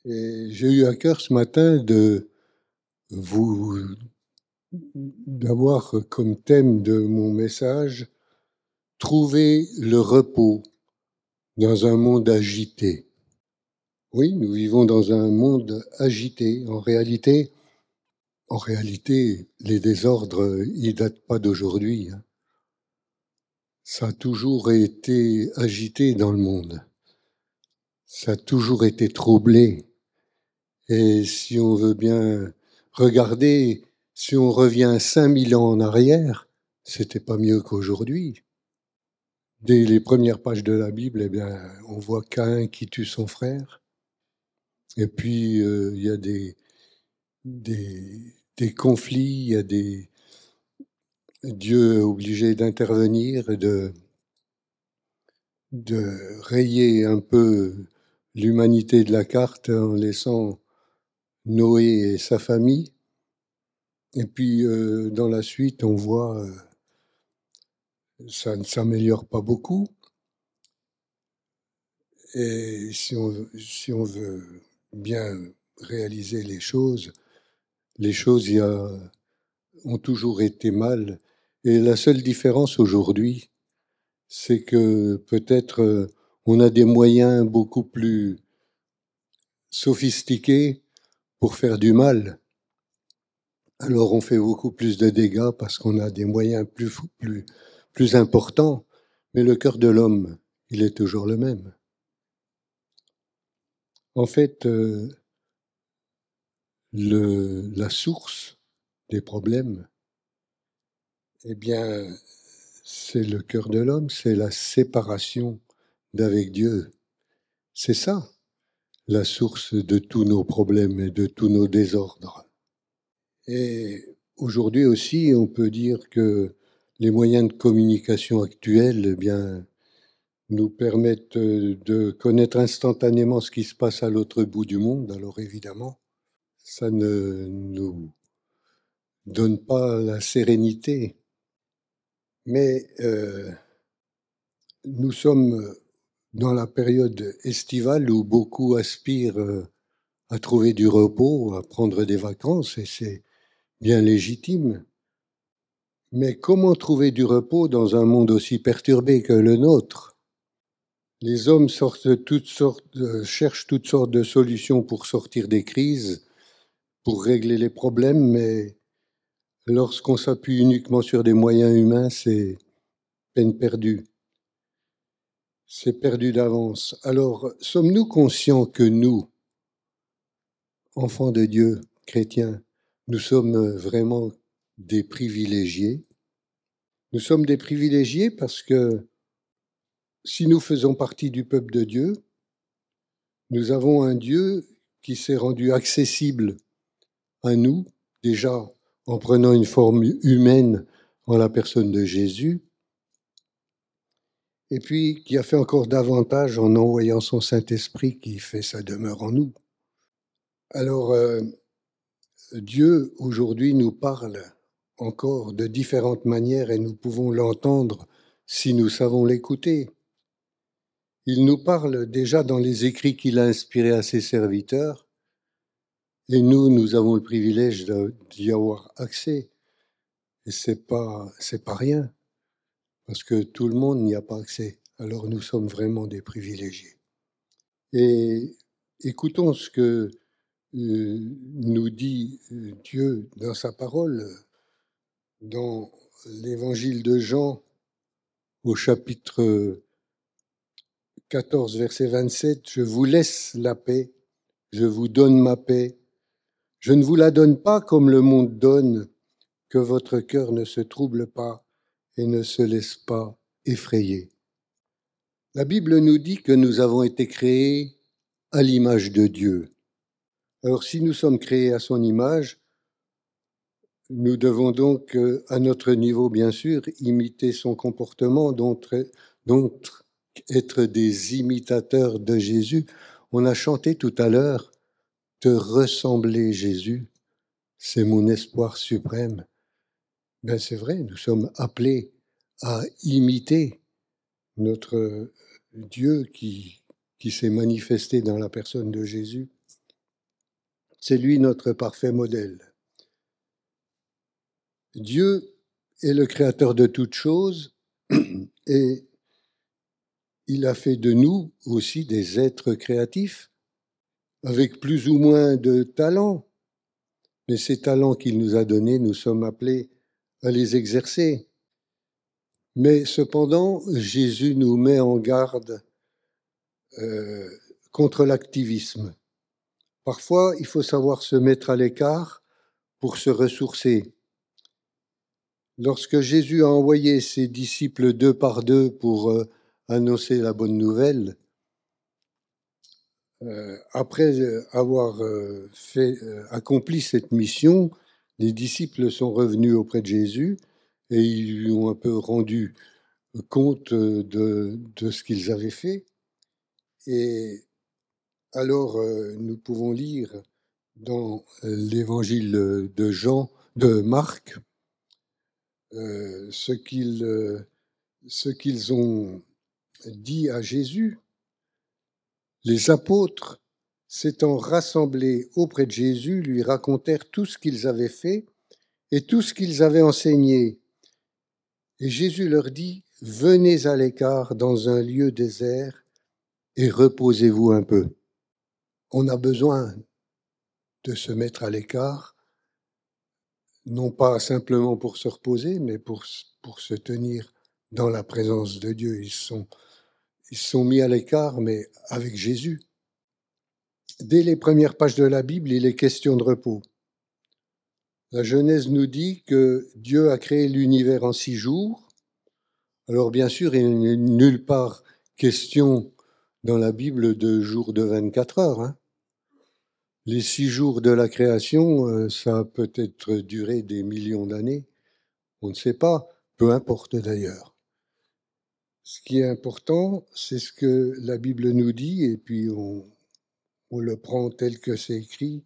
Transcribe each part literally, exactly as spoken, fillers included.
Et j'ai eu à cœur ce matin de vous d'avoir comme thème de mon message « Trouver le repos dans un monde agité ». Oui, nous vivons dans un monde agité. En réalité, en réalité, les désordres, ils datent pas d'aujourd'hui. hein. Ça a toujours été agité dans le monde. Ça a toujours été troublé. Et si on veut bien regarder, si on revient cinq mille ans en arrière, c'était pas mieux qu'aujourd'hui. Dès les premières pages de la Bible, eh bien, on voit Caïn qui tue son frère. Et puis, euh, il y a des, des, des conflits, il y a des Dieu obligé d'intervenir et de, de rayer un peu l'humanité de la carte en laissant Noé et sa famille. Et puis, euh, dans la suite, on voit, euh, ça ne s'améliore pas beaucoup. Et si on, si on veut bien réaliser les choses, les choses y a, ont toujours été mal. Et la seule différence aujourd'hui, c'est que peut-être euh, on a des moyens beaucoup plus sophistiqués pour faire du mal. Alors on fait beaucoup plus de dégâts parce qu'on a des moyens plus, plus, plus importants, mais le cœur de l'homme, il est toujours le même. En fait, euh, le, la source des problèmes, eh bien, c'est le cœur de l'homme, c'est la séparation d'avec Dieu. C'est ça, la source de tous nos problèmes et de tous nos désordres. Et aujourd'hui aussi, on peut dire que les moyens de communication actuels, eh bien, nous permettent de connaître instantanément ce qui se passe à l'autre bout du monde. Alors évidemment, ça ne nous donne pas la sérénité. Mais euh, nous sommes dans la période estivale où beaucoup aspirent à trouver du repos, à prendre des vacances, et c'est bien légitime. Mais comment trouver du repos dans un monde aussi perturbé que le nôtre? Les hommes sortent toutes sortes, euh, cherchent toutes sortes de solutions pour sortir des crises, pour régler les problèmes, mais lorsqu'on s'appuie uniquement sur des moyens humains, c'est peine perdue. C'est perdu d'avance. Alors, sommes-nous conscients que nous, enfants de Dieu, chrétiens, nous sommes vraiment des privilégiés? Nous sommes des privilégiés parce que si nous faisons partie du peuple de Dieu, nous avons un Dieu qui s'est rendu accessible à nous, déjà en prenant une forme humaine en la personne de Jésus, et puis qui a fait encore davantage en envoyant son Saint-Esprit qui fait sa demeure en nous. Alors, euh, Dieu aujourd'hui nous parle encore de différentes manières et nous pouvons l'entendre si nous savons l'écouter. Il nous parle déjà dans les écrits qu'il a inspirés à ses serviteurs, et nous, nous avons le privilège d'y avoir accès. Et c'est pas, c'est pas rien, parce que tout le monde n'y a pas accès. Alors nous sommes vraiment des privilégiés. Et écoutons ce que euh, nous dit euh, Dieu dans sa parole, dans l'évangile de Jean, au chapitre quatorze, verset vingt-sept, « Je vous laisse la paix, je vous donne ma paix. Je ne vous la donne pas comme le monde donne, que votre cœur ne se trouble pas et ne se laisse pas effrayer. » La Bible nous dit que nous avons été créés à l'image de Dieu. Alors si nous sommes créés à son image, nous devons donc, à notre niveau bien sûr, imiter son comportement, donc être des imitateurs de Jésus. On a chanté tout à l'heure, « Te ressembler Jésus, c'est mon espoir suprême ». Ben c'est vrai, nous sommes appelés à imiter notre Dieu qui, qui s'est manifesté dans la personne de Jésus. C'est lui notre parfait modèle. Dieu est le créateur de toutes choses et il a fait de nous aussi des êtres créatifs avec plus ou moins de talents. Mais ces talents qu'il nous a donnés, nous sommes appelés à les exercer. Mais cependant, Jésus nous met en garde euh, contre l'activisme. Parfois, il faut savoir se mettre à l'écart pour se ressourcer. Lorsque Jésus a envoyé ses disciples deux par deux pour euh, annoncer la bonne nouvelle, euh, après avoir euh, fait, euh, accompli cette mission, les disciples sont revenus auprès de Jésus et ils lui ont un peu rendu compte de, de ce qu'ils avaient fait. Et alors, euh, nous pouvons lire dans l'évangile de Jean, de Marc, euh, ce qu'ils euh, ce qu'ils ont dit à Jésus. Les apôtres, s'étant rassemblés auprès de Jésus, lui racontèrent tout ce qu'ils avaient fait et tout ce qu'ils avaient enseigné. Et Jésus leur dit, « Venez à l'écart dans un lieu désert et reposez-vous un peu. » On a besoin de se mettre à l'écart, non pas simplement pour se reposer, mais pour, pour se tenir dans la présence de Dieu. Ils sont, ils sont mis à l'écart, mais avec Jésus. Dès les premières pages de la Bible, il est question de repos. La Genèse nous dit que Dieu a créé l'univers en six jours. Alors bien sûr, il n'est nulle part question dans la Bible de jours de vingt-quatre heures. Hein. Les six jours de la création, ça a peut-être duré des millions d'années. On ne sait pas, peu importe d'ailleurs. Ce qui est important, c'est ce que la Bible nous dit, et puis on, on le prend tel que c'est écrit.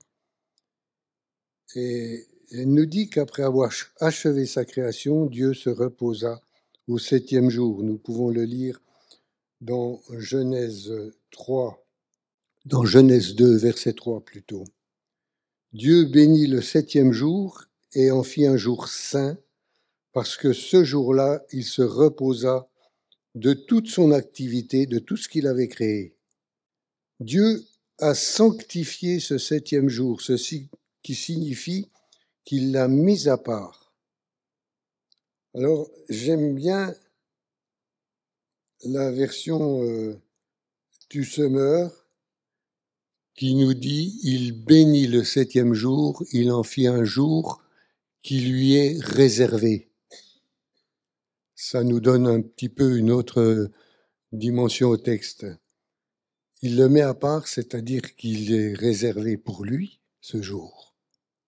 Et elle nous dit qu'après avoir achevé sa création, Dieu se reposa au septième jour. Nous pouvons le lire dans Genèse trois, dans Genèse deux, verset trois plutôt. Dieu bénit le septième jour et en fit un jour saint, parce que ce jour-là, il se reposa de toute son activité, de tout ce qu'il avait créé. Dieu a sanctifié ce septième jour, ceci qui signifie qu'il l'a mis à part. Alors, j'aime bien la version euh, du Semeur qui nous dit « Il bénit le septième jour, il en fit un jour qui lui est réservé ». Ça nous donne un petit peu une autre dimension au texte. Il le met à part, c'est-à-dire qu'il est réservé pour lui, ce jour.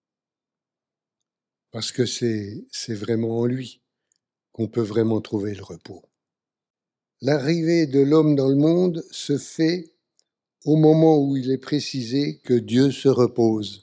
Parce que c'est, c'est vraiment en lui qu'on peut vraiment trouver le repos. L'arrivée de l'homme dans le monde se fait au moment où il est précisé que Dieu se repose.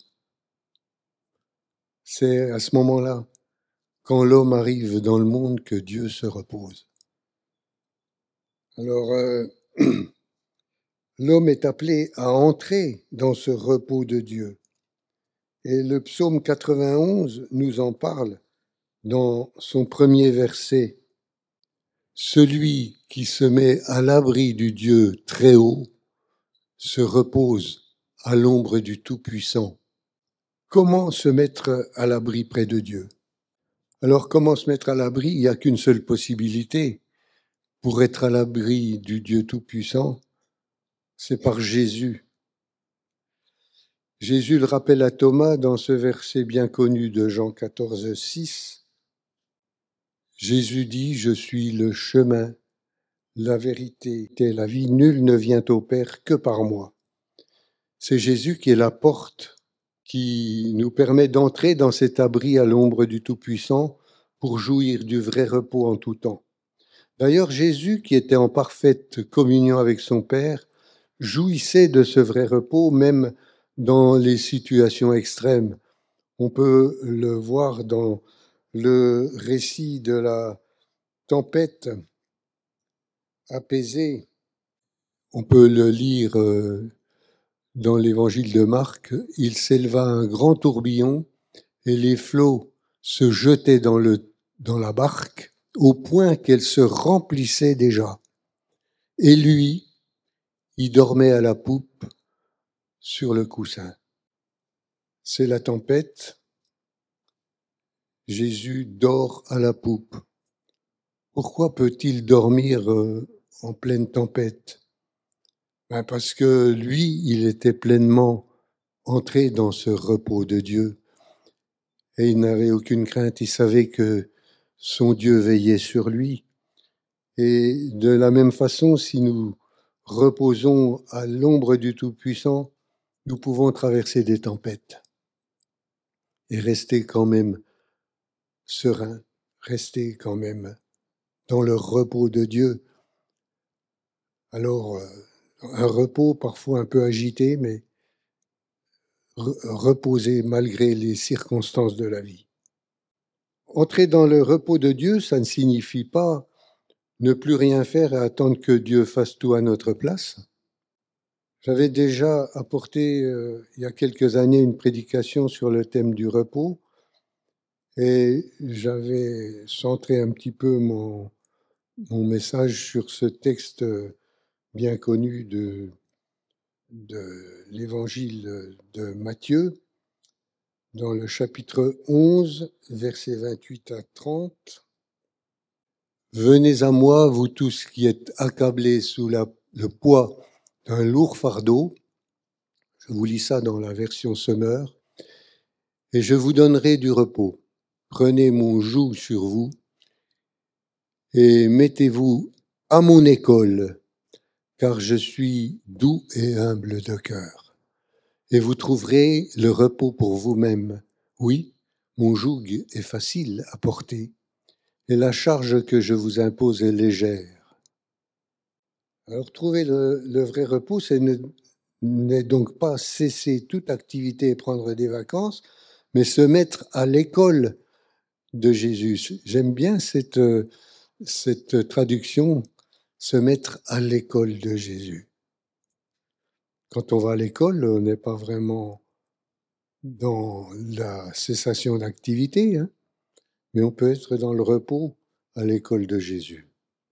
C'est à ce moment-là, quand l'homme arrive dans le monde, que Dieu se repose. Alors, euh, l'homme est appelé à entrer dans ce repos de Dieu. Et le psaume quatre-vingt-onze nous en parle dans son premier verset. Celui qui se met à l'abri du Dieu très haut se repose à l'ombre du Tout-Puissant. Comment se mettre à l'abri près de Dieu? Alors, comment se mettre à l'abri? Il n'y a qu'une seule possibilité pour être à l'abri du Dieu Tout-Puissant, c'est par Jésus. Jésus le rappelle à Thomas dans ce verset bien connu de Jean quatorze, six. Jésus dit, « Je suis le chemin, la vérité et la vie. Nul ne vient au Père que par moi. » C'est Jésus qui est la porte qui nous permet d'entrer dans cet abri à l'ombre du Tout-Puissant pour jouir du vrai repos en tout temps. D'ailleurs, Jésus, qui était en parfaite communion avec son Père, jouissait de ce vrai repos, même dans les situations extrêmes. On peut le voir dans le récit de la tempête apaisée. On peut le lire dans l'évangile de Marc, il s'éleva un grand tourbillon et les flots se jetaient dans, le, dans la barque au point qu'elle se remplissait déjà. Et lui, il dormait à la poupe sur le coussin. C'est la tempête. Jésus dort à la poupe. Pourquoi peut-il dormir euh, en pleine tempête? Ben parce que lui, il était pleinement entré dans ce repos de Dieu et il n'avait aucune crainte. Il savait que son Dieu veillait sur lui. Et de la même façon, si nous reposons à l'ombre du Tout-Puissant, nous pouvons traverser des tempêtes et rester quand même serein, rester quand même dans le repos de Dieu. Alors, un repos parfois un peu agité, mais reposer malgré les circonstances de la vie. Entrer dans le repos de Dieu, ça ne signifie pas ne plus rien faire et attendre que Dieu fasse tout à notre place. J'avais déjà apporté euh, il y a quelques années une prédication sur le thème du repos et j'avais centré un petit peu mon, mon message sur ce texte bien connu de, de l'évangile de Matthieu, dans le chapitre onze, versets vingt-huit à trente. « Venez à moi, vous tous qui êtes accablés sous la, le poids d'un lourd fardeau. » Je vous lis ça dans la version Semeur. « Et je vous donnerai du repos. Prenez mon joug sur vous et mettez-vous à mon école, car je suis doux et humble de cœur. Et vous trouverez le repos pour vous-même. Oui, mon joug est facile à porter, et la charge que je vous impose est légère. » Alors, trouver le, le vrai repos, c'est ne, n'est donc pas cesser toute activité et prendre des vacances, mais se mettre à l'école de Jésus. J'aime bien cette, cette traduction, se mettre à l'école de Jésus. Quand on va à l'école, on n'est pas vraiment dans la cessation d'activité, hein, mais on peut être dans le repos à l'école de Jésus.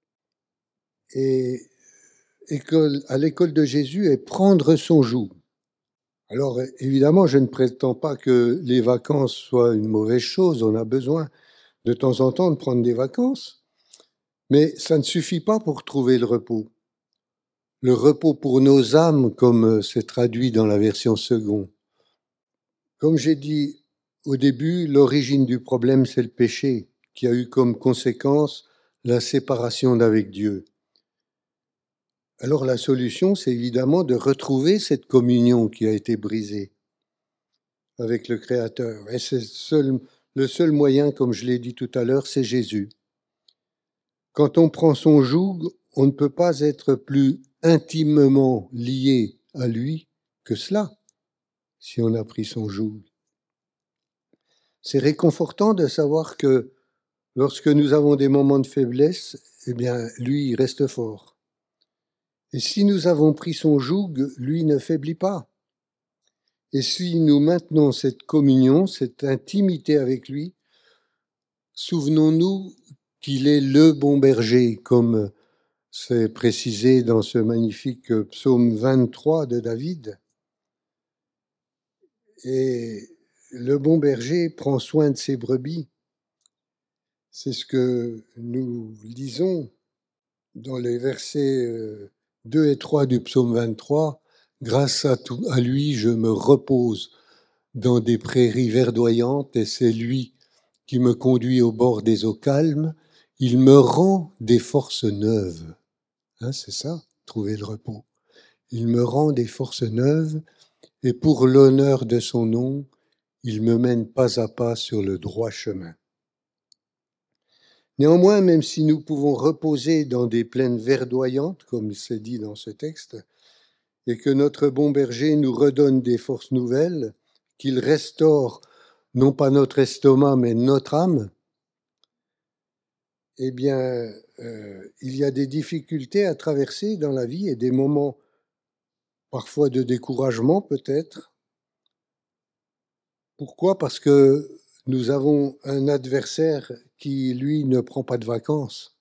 Et école, à l'école de Jésus est prendre son joug. Alors évidemment, je ne prétends pas que les vacances soient une mauvaise chose, on a besoin de temps en temps de prendre des vacances, mais ça ne suffit pas pour trouver le repos. Le repos pour nos âmes, comme c'est traduit dans la version seconde. Comme j'ai dit au début, l'origine du problème, c'est le péché, qui a eu comme conséquence la séparation d'avec Dieu. Alors la solution, c'est évidemment de retrouver cette communion qui a été brisée avec le Créateur. Et c'est seul, le seul moyen, comme je l'ai dit tout à l'heure, c'est Jésus. Quand on prend son joug, on ne peut pas être plus intimement lié à lui que cela, si on a pris son joug. C'est réconfortant de savoir que lorsque nous avons des moments de faiblesse, eh bien, lui, il reste fort. Et si nous avons pris son joug, lui ne faiblit pas. Et si nous maintenons cette communion, cette intimité avec lui, souvenons-nous qu'il est le bon berger, comme c'est précisé dans ce magnifique psaume vingt-trois de David. Et le bon berger prend soin de ses brebis. C'est ce que nous lisons dans les versets deux et trois du psaume vingt-trois. « Grâce à, tout, à lui, je me repose dans des prairies verdoyantes et c'est lui qui me conduit au bord des eaux calmes. Il me rend des forces neuves. » Hein, c'est ça, trouver le repos. Il me rend des forces neuves et pour l'honneur de son nom, il me mène pas à pas sur le droit chemin. Néanmoins, même si nous pouvons reposer dans des plaines verdoyantes, comme c'est dit dans ce texte, et que notre bon berger nous redonne des forces nouvelles, qu'il restaure non pas notre estomac, mais notre âme, eh bien, euh, il y a des difficultés à traverser dans la vie et des moments parfois de découragement peut-être. Pourquoi? Parce que nous avons un adversaire qui, lui, ne prend pas de vacances.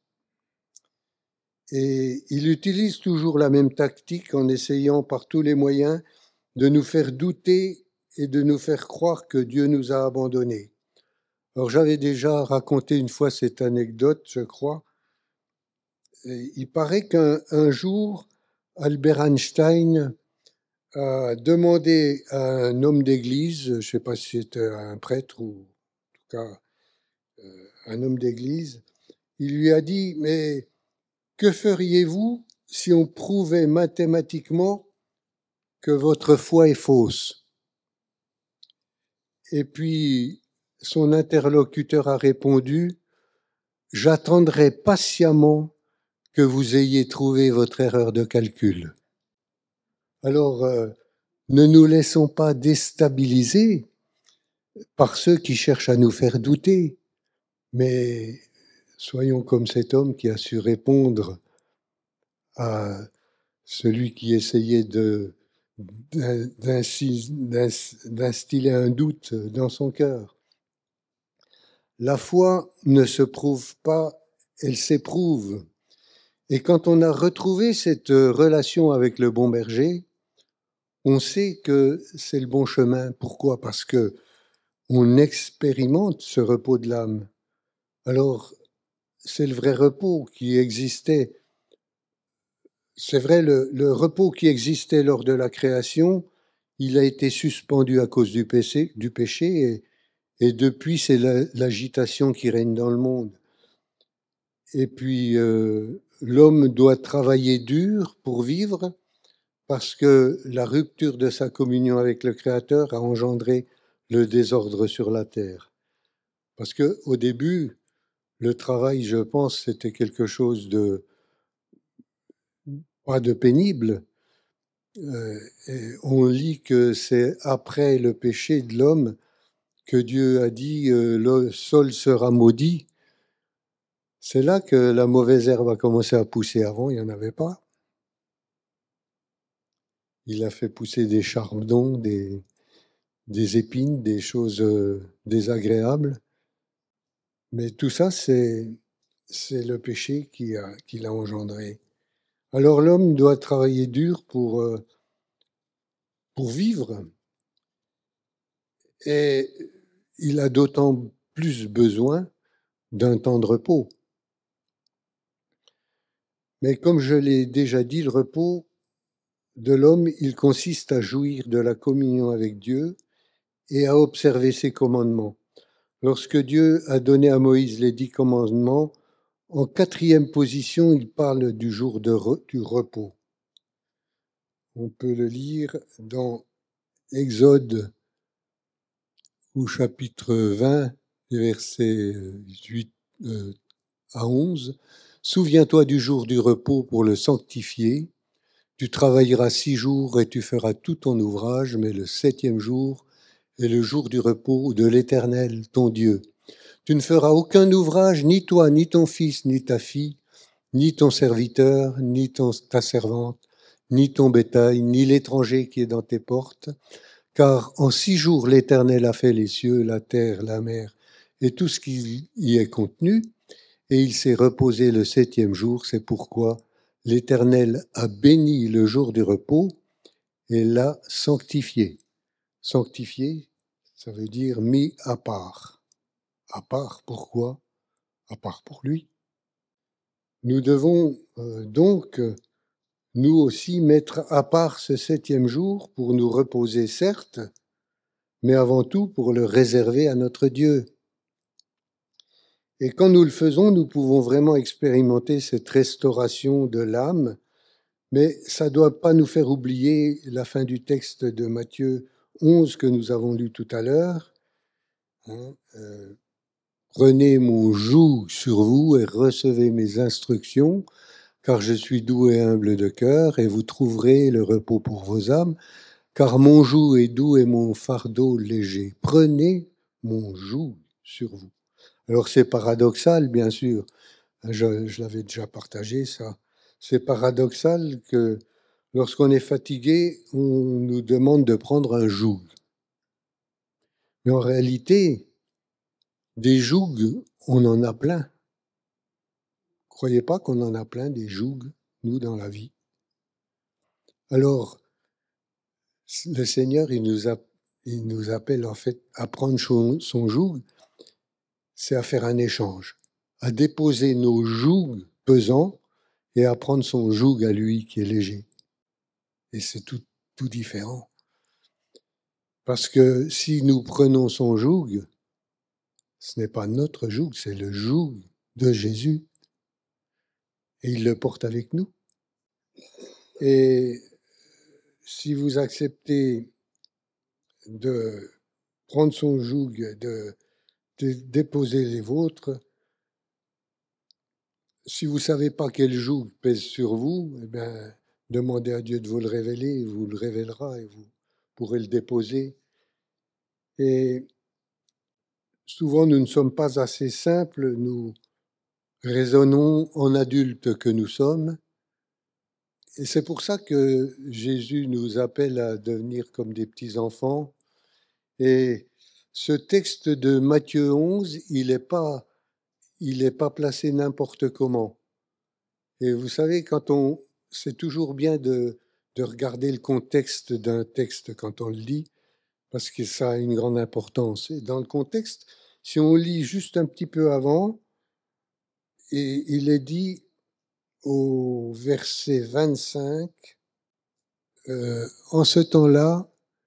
Et il utilise toujours la même tactique en essayant par tous les moyens de nous faire douter et de nous faire croire que Dieu nous a abandonnés. Alors j'avais déjà raconté une fois cette anecdote, je crois. Et il paraît qu'un un jour, Albert Einstein a demandé à un homme d'église, je ne sais pas si c'était un prêtre ou en tout cas euh, un homme d'église, il lui a dit, mais que feriez-vous si on prouvait mathématiquement que votre foi est fausse? Et puis son interlocuteur a répondu, j'attendrai patiemment que vous ayez trouvé votre erreur de calcul. Alors, euh, ne nous laissons pas déstabiliser par ceux qui cherchent à nous faire douter, mais soyons comme cet homme qui a su répondre à celui qui essayait de, d'instiller un doute dans son cœur. La foi ne se prouve pas, elle s'éprouve. Et quand on a retrouvé cette relation avec le bon berger, on sait que c'est le bon chemin. Pourquoi? Parce que on expérimente ce repos de l'âme. Alors, c'est le vrai repos qui existait. C'est vrai, le, le repos qui existait lors de la création, il a été suspendu à cause du péché, du péché et, et depuis, c'est la, l'agitation qui règne dans le monde. Et puis, euh, l'homme doit travailler dur pour vivre parce que la rupture de sa communion avec le Créateur a engendré le désordre sur la terre. Parce qu'au début, le travail, je pense, c'était quelque chose de pas de pénible. Euh, et on lit que c'est après le péché de l'homme que Dieu a dit euh, le sol sera maudit. C'est là que la mauvaise herbe a commencé à pousser. Avant, il n'y en avait pas. Il a fait pousser des chardons, des, des épines, des choses euh, désagréables. Mais tout ça, c'est, c'est le péché qui, a, qui l'a engendré. Alors l'homme doit travailler dur pour, euh, pour vivre. Et il a d'autant plus besoin d'un temps de repos. Mais comme je l'ai déjà dit, le repos de l'homme, il consiste à jouir de la communion avec Dieu et à observer ses commandements. Lorsque Dieu a donné à Moïse les dix commandements, en quatrième position, il parle du jour de re, du repos. On peut le lire dans Exode au chapitre vingt, versets huit à onze. Souviens-toi du jour du repos pour le sanctifier. Tu travailleras six jours et tu feras tout ton ouvrage, mais le septième jour est le jour du repos de l'Éternel, ton Dieu. Tu ne feras aucun ouvrage, ni toi, ni ton fils, ni ta fille, ni ton serviteur, ni ton, ta servante, ni ton bétail, ni l'étranger qui est dans tes portes, car en six jours l'Éternel a fait les cieux, la terre, la mer et tout ce qui y est contenu, et il s'est reposé le septième jour. C'est pourquoi l'Éternel a béni le jour du repos et l'a sanctifié. Sanctifié, ça veut dire mis à part. À part, pourquoi? À part pour lui. Nous devons euh, donc, nous aussi, mettre à part ce septième jour pour nous reposer, certes, mais avant tout pour le réserver à notre Dieu. Et quand nous le faisons, nous pouvons vraiment expérimenter cette restauration de l'âme, mais ça ne doit pas nous faire oublier la fin du texte de Matthieu onze que nous avons lu tout à l'heure. Hein, euh, Prenez mon joug sur vous et recevez mes instructions, car je suis doux et humble de cœur, et vous trouverez le repos pour vos âmes, car mon joug est doux et mon fardeau léger. Prenez mon joug sur vous. Alors c'est paradoxal, bien sûr, je, je l'avais déjà partagé ça, c'est paradoxal que Lorsqu'on est fatigué, on nous demande de prendre un joug. Mais en réalité, des jougs, on en a plein. Croyez pas qu'on en a plein des jougs, nous, dans la vie. Alors, le Seigneur, il nous, a, il nous appelle en fait à prendre son, son joug, c'est à faire un échange, à déposer nos jougs pesants et à prendre son joug à lui qui est léger. Et c'est tout, tout différent. Parce que si nous prenons son joug, ce n'est pas notre joug, c'est le joug de Jésus. Et il le porte avec nous. Et si vous acceptez de prendre son joug, de, de déposer les vôtres, si vous ne savez pas quel joug pèse sur vous, eh bien, demandez à Dieu de vous le révéler, il vous le révélera et vous pourrez le déposer. Et souvent, nous ne sommes pas assez simples, nous raisonnons en adultes que nous sommes. Et c'est pour ça que Jésus nous appelle à devenir comme des petits-enfants. Et ce texte de Matthieu onze, il n'est pas, il est pas placé n'importe comment. Et vous savez, quand on, c'est toujours bien de, de regarder le contexte d'un texte quand on le lit, parce que ça a une grande importance. Et dans le contexte, si on lit juste un petit peu avant, et il est dit au verset vingt-cinq, euh, en ce temps-là,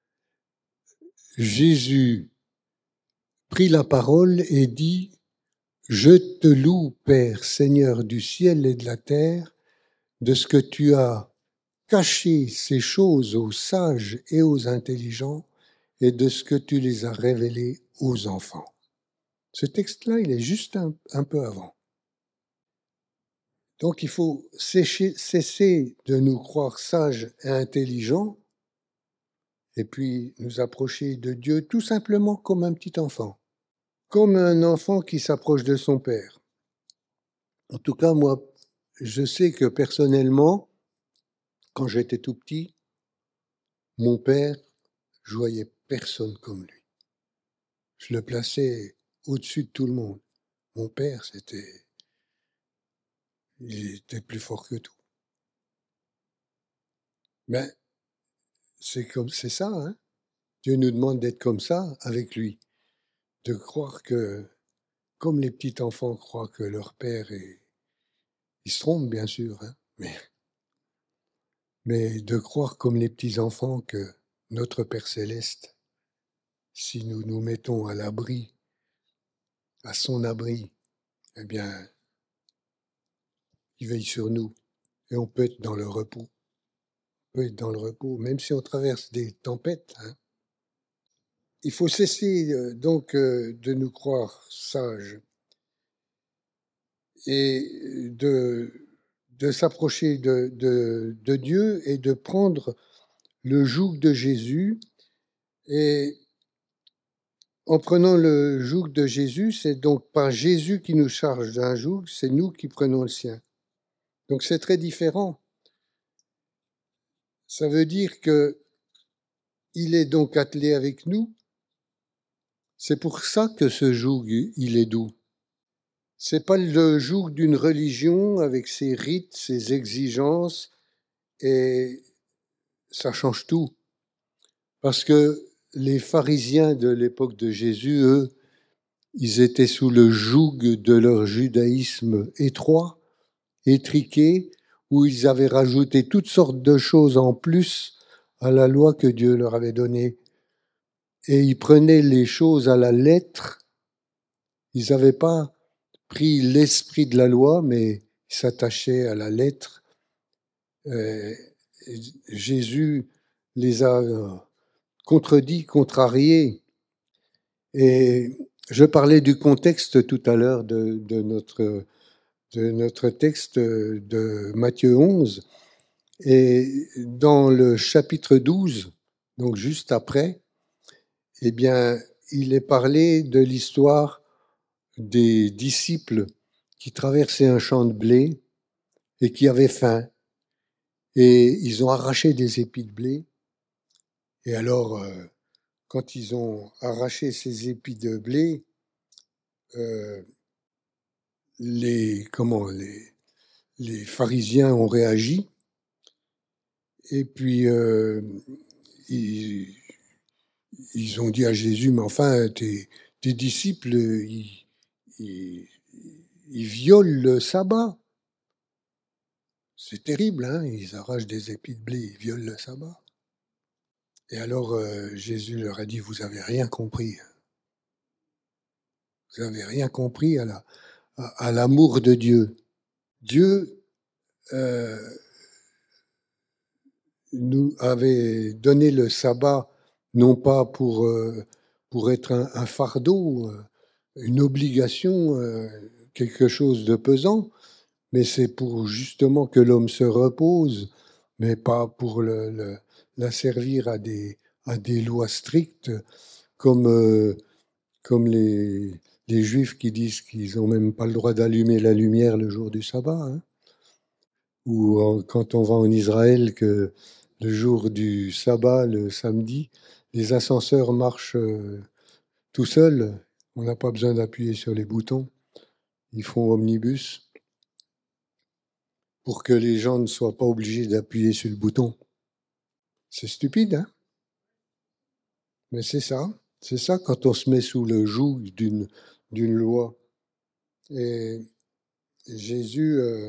Jésus prit la parole et dit « Je te loue, Père, Seigneur du ciel et de la terre, de ce que tu as caché ces choses aux sages et aux intelligents et de ce que tu les as révélées aux enfants. » Ce texte-là, il est juste un, un peu avant. Donc il faut sécher, cesser de nous croire sages et intelligents et puis nous approcher de Dieu tout simplement comme un petit enfant, comme un enfant qui s'approche de son père. En tout cas, moi, je sais que personnellement, quand j'étais tout petit, mon père, je voyais personne comme lui. Je le plaçais au-dessus de tout le monde. Mon père, c'était, il était plus fort que tout. Mais c'est comme, c'est ça, hein. Dieu nous demande d'être comme ça avec lui, de croire que, comme les petits enfants croient que leur père est, ils se trompent bien sûr, hein, mais, mais de croire comme les petits enfants que notre Père céleste, si nous nous mettons à l'abri, à son abri, eh bien, il veille sur nous et on peut être dans le repos. On peut être dans le repos, même si on traverse des tempêtes, hein. Il faut cesser euh, donc euh, de nous croire sages et de, de s'approcher de, de, de Dieu et de prendre le joug de Jésus. Et en prenant le joug de Jésus, c'est donc pas Jésus qui nous charge d'un joug, c'est nous qui prenons le sien. Donc c'est très différent. Ça veut dire que il est donc attelé avec nous. C'est pour ça que ce joug, il est doux. C'est pas le joug d'une religion avec ses rites, ses exigences, et ça change tout. Parce que les pharisiens de l'époque de Jésus, eux, ils étaient sous le joug de leur judaïsme étroit, étriqué, où ils avaient rajouté toutes sortes de choses en plus à la loi que Dieu leur avait donnée. Et ils prenaient les choses à la lettre. Ils n'avaient pas pris l'esprit de la loi, mais ils s'attachaient à la lettre. Euh, Jésus les a contredits, contrariés. Et je parlais du contexte tout à l'heure de, de, notre, de notre texte de Matthieu onze. Et dans le chapitre douze, donc juste après, eh bien, il est parlé de l'histoire des disciples qui traversaient un champ de blé et qui avaient faim. et ils ont arraché des épis de blé. Et alors, euh, quand ils ont arraché ces épis de blé, euh, les, comment, les, les pharisiens ont réagi, et puis euh, ils, ils ont dit à Jésus, mais enfin, tes, tes disciples, ils, ils, ils violent le sabbat. C'est terrible, hein, ils arrachent des épis de blé, ils violent le sabbat. Et alors euh, Jésus leur a dit, vous n'avez rien compris. Vous n'avez rien compris à, la, à, à l'amour de Dieu. Dieu euh, nous avait donné le sabbat, non pas pour, euh, pour être un, un fardeau, une obligation, euh, quelque chose de pesant, mais c'est pour justement que l'homme se repose, mais pas pour le, le, l'asservir à des, à des lois strictes, comme, euh, comme les, les Juifs qui disent qu'ils n'ont même pas le droit d'allumer la lumière le jour du sabbat, hein. Ou en, quand on va en Israël, que le jour du sabbat, le samedi, les ascenseurs marchent euh, tout seuls, on n'a pas besoin d'appuyer sur les boutons, ils font omnibus pour que les gens ne soient pas obligés d'appuyer sur le bouton. C'est stupide, hein? Mais c'est ça. C'est ça quand on se met sous le joug d'une, d'une loi. Et Jésus, euh,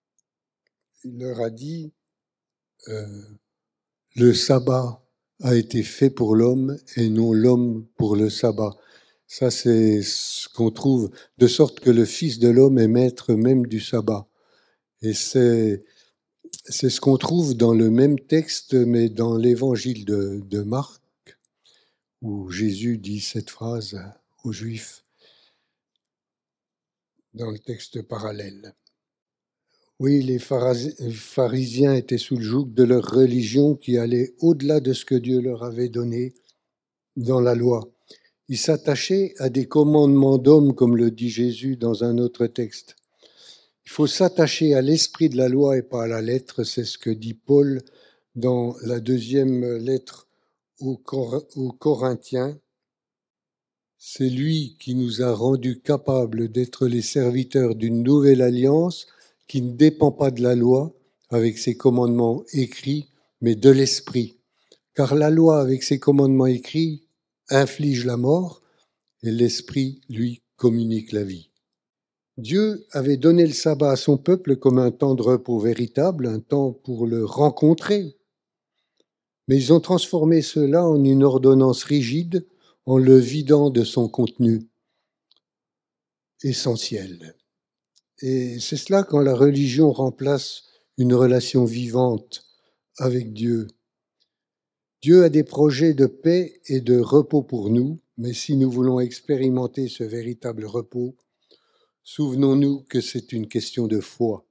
il leur a dit, euh, le sabbat a été fait pour l'homme et non l'homme pour le sabbat. Ça, c'est ce qu'on trouve, de sorte que le Fils de l'homme est maître même du sabbat. Et c'est, c'est ce qu'on trouve dans le même texte, mais dans l'évangile de, de Marc, où Jésus dit cette phrase aux Juifs dans le texte parallèle. Oui, les pharisiens étaient sous le joug de leur religion qui allait au-delà de ce que Dieu leur avait donné dans la loi. Ils s'attachaient à des commandements d'hommes, comme le dit Jésus dans un autre texte. Il faut s'attacher à l'esprit de la loi et pas à la lettre, c'est ce que dit Paul dans la deuxième lettre aux Corinthiens. C'est lui qui nous a rendus capables d'être les serviteurs d'une nouvelle alliance qui ne dépend pas de la loi avec ses commandements écrits, mais de l'esprit. Car la loi avec ses commandements écrits inflige la mort et l'esprit, lui, communique la vie. Dieu avait donné le sabbat à son peuple comme un temps de repos véritable, un temps pour le rencontrer. Mais ils ont transformé cela en une ordonnance rigide en le vidant de son contenu essentiel. Et c'est cela quand la religion remplace une relation vivante avec Dieu. Dieu a des projets de paix et de repos pour nous, mais si nous voulons expérimenter ce véritable repos, souvenons-nous que c'est une question de foi.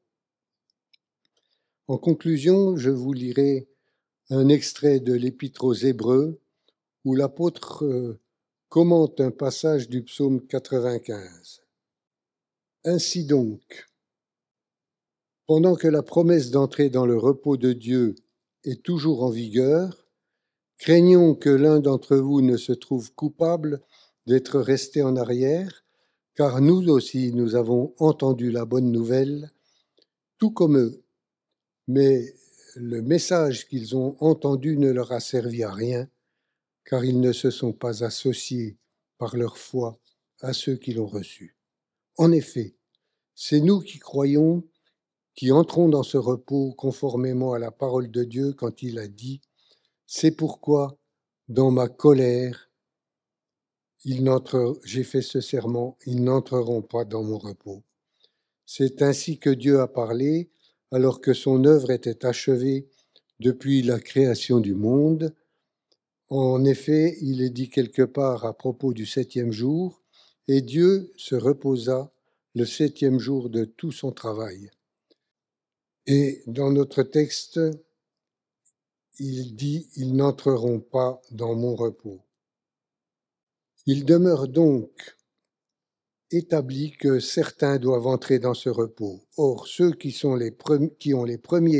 En conclusion, je vous lirai un extrait de l'Épître aux Hébreux où l'apôtre commente un passage du psaume quatre-vingt-quinze. Ainsi donc, pendant que la promesse d'entrer dans le repos de Dieu est toujours en vigueur, craignons que l'un d'entre vous ne se trouve coupable d'être resté en arrière, car nous aussi nous avons entendu la bonne nouvelle, tout comme eux. Mais le message qu'ils ont entendu ne leur a servi à rien, car ils ne se sont pas associés par leur foi à ceux qui l'ont reçu. En effet, c'est nous qui croyons, qui entrons dans ce repos conformément à la parole de Dieu quand il a dit « C'est pourquoi, dans ma colère, ils j'ai fait ce serment, ils n'entreront pas dans mon repos. » C'est ainsi que Dieu a parlé, alors que son œuvre était achevée depuis la création du monde. En effet, il est dit quelque part à propos du septième jour, « Et Dieu se reposa le septième jour de tout son travail. » Et dans notre texte, il dit « Ils n'entreront pas dans mon repos ». Il demeure donc établi que certains doivent entrer dans ce repos. Or, ceux qui, sont les pre- qui ont les premiers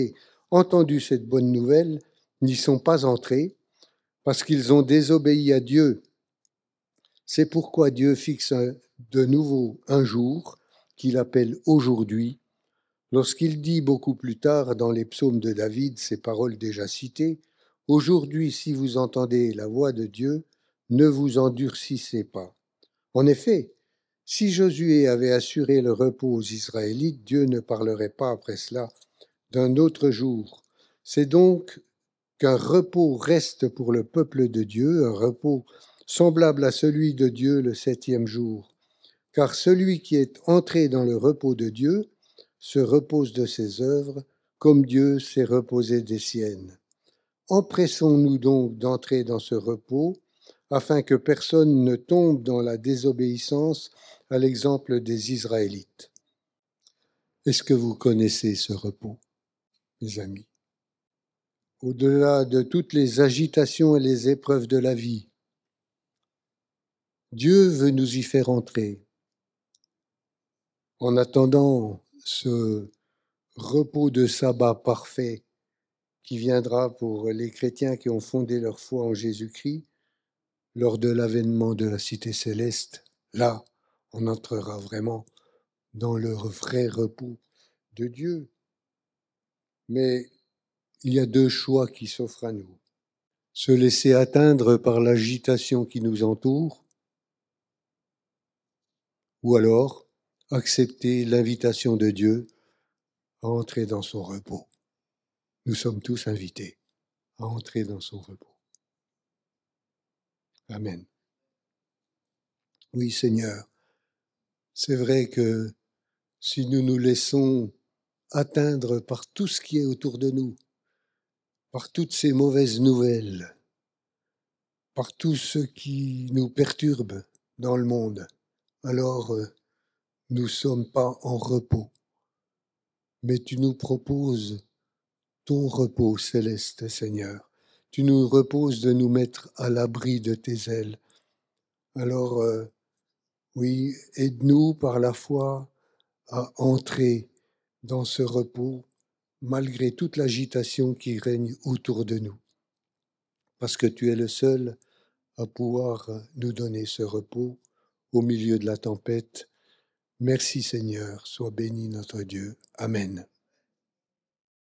entendu cette bonne nouvelle, n'y sont pas entrés, parce qu'ils ont désobéi à Dieu. C'est pourquoi Dieu fixe de nouveau un jour, qu'il appelle aujourd'hui, lorsqu'il dit beaucoup plus tard dans les psaumes de David, ces paroles déjà citées, « Aujourd'hui, si vous entendez la voix de Dieu, ne vous endurcissez pas. » En effet, si Josué avait assuré le repos aux Israélites, Dieu ne parlerait pas après cela d'un autre jour. C'est donc qu'un repos reste pour le peuple de Dieu, un repos semblable à celui de Dieu le septième jour. Car celui qui est entré dans le repos de Dieu se repose de ses œuvres, comme Dieu s'est reposé des siennes. Empressons-nous donc d'entrer dans ce repos, afin que personne ne tombe dans la désobéissance à l'exemple des Israélites. Est-ce que vous connaissez ce repos, mes amis? Au-delà de toutes les agitations et les épreuves de la vie, Dieu veut nous y faire entrer. En attendant ce repos de sabbat parfait qui viendra pour les chrétiens qui ont fondé leur foi en Jésus-Christ, lors de l'avènement de la cité céleste, là, on entrera vraiment dans le vrai repos de Dieu. Mais il y a deux choix qui s'offrent à nous. Se laisser atteindre par l'agitation qui nous entoure, ou alors accepter l'invitation de Dieu à entrer dans son repos. Nous sommes tous invités à entrer dans son repos. Amen. Oui, Seigneur, c'est vrai que si nous nous laissons atteindre par tout ce qui est autour de nous, par toutes ces mauvaises nouvelles, par tout ce qui nous perturbe dans le monde, alors euh, nous ne sommes pas en repos. Mais tu nous proposes ton repos céleste, Seigneur. Tu nous reposes de nous mettre à l'abri de tes ailes. Alors, euh, oui, aide-nous par la foi à entrer dans ce repos, malgré toute l'agitation qui règne autour de nous. Parce que tu es le seul à pouvoir nous donner ce repos au milieu de la tempête. Merci Seigneur, sois béni notre Dieu. Amen.